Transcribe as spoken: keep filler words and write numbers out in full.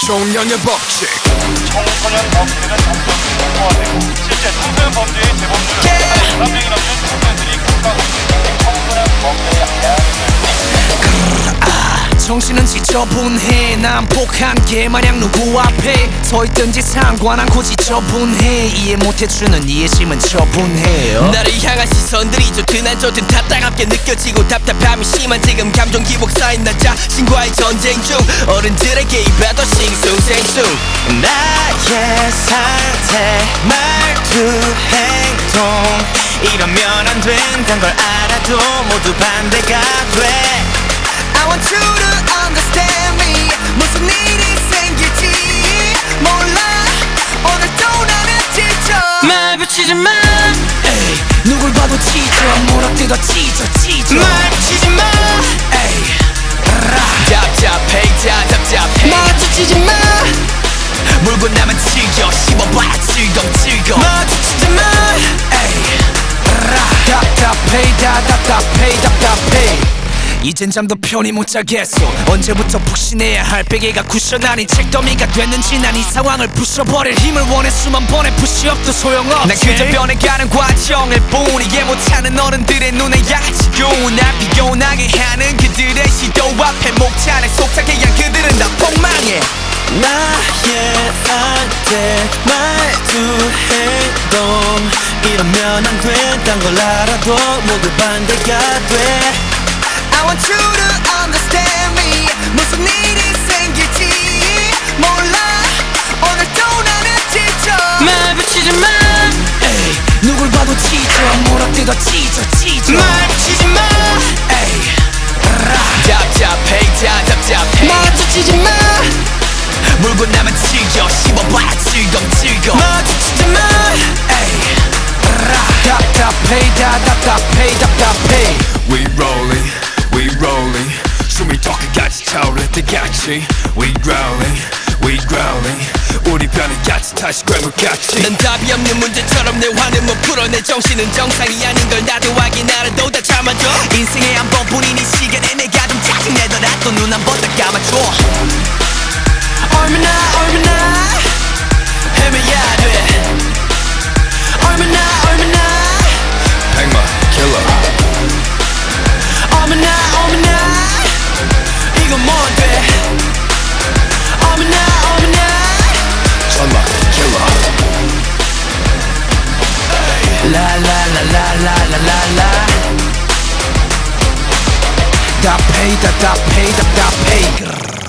청소년 법칙. 청소년 범죄는 점점 심화되고 실제 청소년 범죄의 재범률은 열한 명이 넘는 청소년들이 국가고 있는 청소년 범죄의 양양을 정신은 지저분해. 난폭한 게 마냥 누구 앞에 서있든지 상관 않고 지저분해. 이해 못해주는 이해심은 처분해요. 나를 향한 시선들이 좋든 안 좋든 다 따갑게 느껴지고 답답함이 심한 지금 감정 기복 쌓인 나 자신과의 전쟁 중 어른들에게 입에도 싱숭생숭. 나의 상태 말투 행동 이러면 안 된단 걸 알아도 모두 반대가 돼. I want you to understand me. 무슨 일이 생길지 몰라. 오늘도 나는 지쳐. 말 붙이지 마. 에이, 누굴 봐도 지쳐. 물어뜯어 찢어 찢어. 말 붙이지 마. 에이, 답답해 다 답답해. 마주치지 마. 물고 나면 즐겨 씹어봐야 즐거움 즐거움. 마주치지 마. 에이, 답답해 다 답답해 답답해. 이젠 잠도 편히 못 자겠어. 언제부터 푹신해야 할 베개가 쿠션 아닌 책더미가 됐는지 난 이 상황을 부숴버릴 힘을 원해. 수만 번의 푸시업도 소용없지. 난 그저 변해가는 과정일 뿐. 이해 못하는 어른들의 눈에 양아치고 날 비교나게 하는 그들의 시도 앞에 목차를 속삭게 한 그들은 다 폭망해. 나의 상태 말투 행동 이러면 안 된단 걸 알아도 모두 반대가 돼. I want you to understand me. 무슨 일이 생길지 몰라. 오늘도 나는 지쳐. 말 붙이지 마. 에이, 누굴 봐도 지쳐. 물어뜯어 찢어 찢어. 말 붙이지 마. 에이, 답답해 다 답답해. 마주치지 마. 물고 나면 즐겨 씹어봐야 즐거움 즐거움. 마주치지 마. 에이, 답답해 다 답답해 답답해. We rolling, we rolling. 숨이 더 끝까지 차오를 때같이. We growling, we growling. 우리 변해 같이 다시 괴물같이. 난 답이 없는 문제처럼 내 화를 못 풀어. 내 정신은 정상이 아닌 걸 나도 확인 알아도 다 참아줘. 인생에 한 번뿐인 이 시간에 내가 좀 짜증내더라도 눈 한 번 더 감아줘. 얼마나 얼마나 헤매야 돼. 얼마나 얼마나 백마 킬러. 얼마나 얼마나 이건 뭔데. 얼마나 얼마나 천마 킬러. 라라라라라라라라. 답해 답답해 답답해.